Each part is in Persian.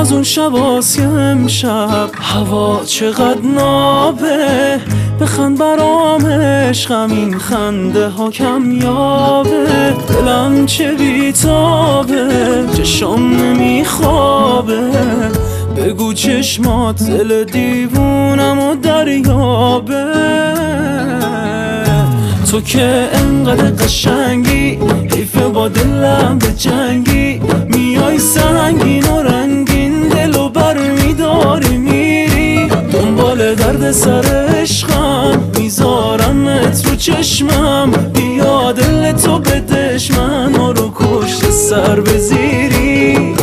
از اون شباست که امشب هوا چقدر نابه، بخند برام عشقم این خنده ها کمیابه. دلم چه بیتابه، چشم نمیخوابه، بگو چشمات دل دیوونم و دریابه. تو که انقدر قشنگی، حیفه با دلم به جنگی، میای سنگین و رنگین دلو بر میداری میری. دنبال درد سر عشقم، میذارمت رو چشمم، بیا دل تو بدش منو رو کشت سر بزیرید.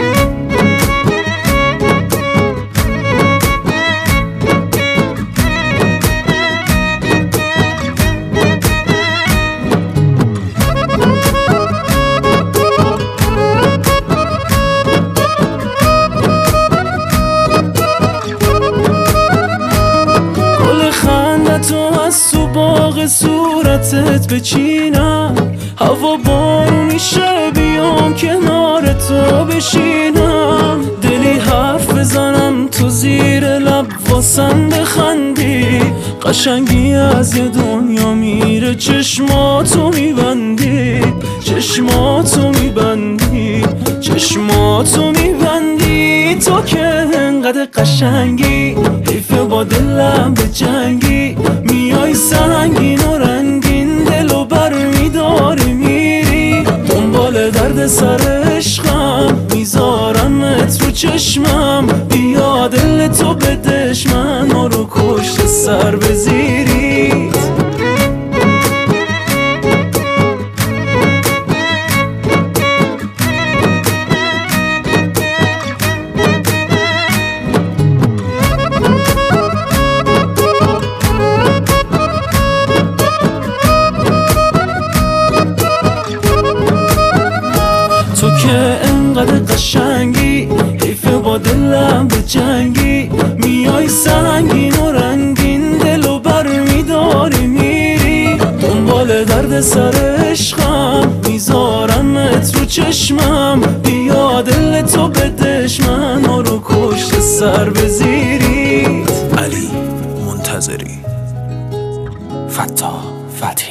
تو از تو باغ صورتت بچینم، هوا بارونی شه بیام کنار تو بشینم. دلی حرف بزنم تو زیر لب واسم بخندی، قشنگی از یه دنیا میره چشماتو میبندی، چشماتو میبندی، چشماتو میبندی. تو که انقدر قشنگی، حیفه با دلم به جنگی، میای سنگین و رنگین دلو بر میداری میری. دنبال درد سر عشقم، میذارمت رو چشمم، بیا دل تو بدش منو رو کشت سر بزیرید. تو که انقدر قشنگی، حیفه با دلم به جنگی، میای سنگین و رنگین دلو بر میداری میری. دنبال درد سر عشقم، میذارمت رو چشمم، بیا دل تو بدش منو رو کشت سر بزیرید. علی منتظری، فتاح فتحی.